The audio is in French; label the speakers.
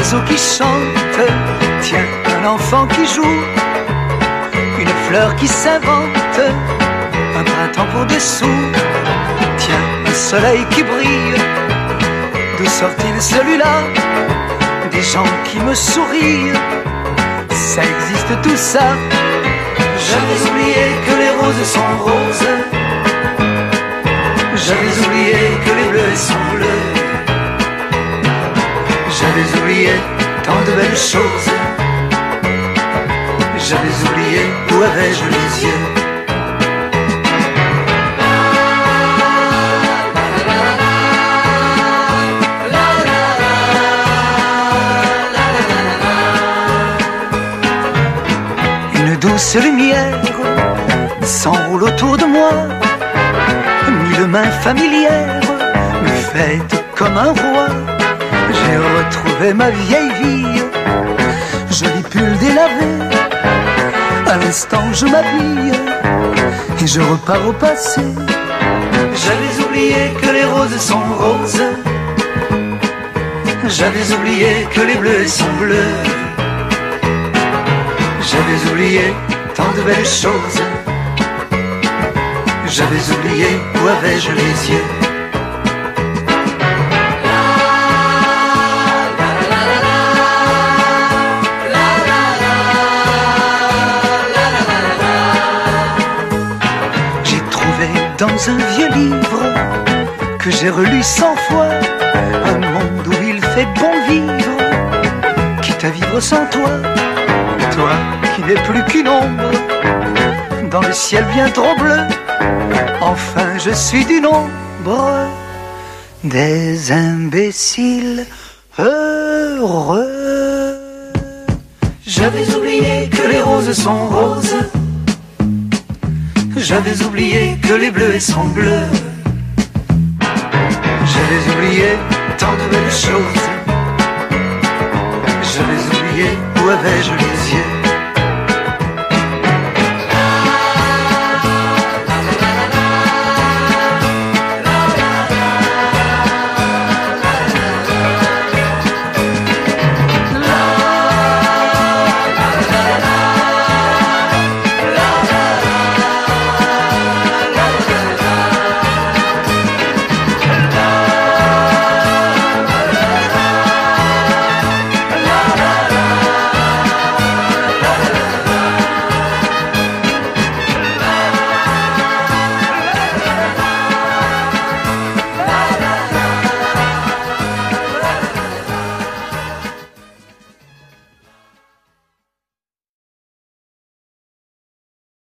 Speaker 1: oiseau qui chante, tiens, un enfant qui joue, une fleur qui s'invente, un printemps pour des sous, tiens, un soleil qui brille. D'où sort-il celui-là? Des gens qui me sourient. Ça existe tout ça. J'avais oublié que les roses sont roses. J'avais oublié que les bleus sont bleus. J'avais oublié tant de belles choses. J'avais oublié où avais-je les yeux. Une douce lumière s'enroule autour de moi. Mille mains familières me fêtent comme un roi. J'ai retrouvé ma vieille vie, joli pull délavé. À l'instant je m'habille et je repars au passé. J'avais oublié que les roses sont roses. J'avais oublié que les bleus sont bleus. J'avais oublié tant de belles choses. J'avais oublié où avais-je les yeux. J'ai trouvé dans un vieux livre que j'ai relu 100 fois un monde où il fait bon vivre, quitte à vivre sans toi. Toi qui n'es plus qu'une ombre dans le ciel bien trop bleu. Enfin je suis du nombre des imbéciles heureux. J'avais oublié que les roses sont roses. J'avais oublié que les bleus sont bleus. J'avais oublié tant de belles choses. J'avais oublié où avais-je les yeux.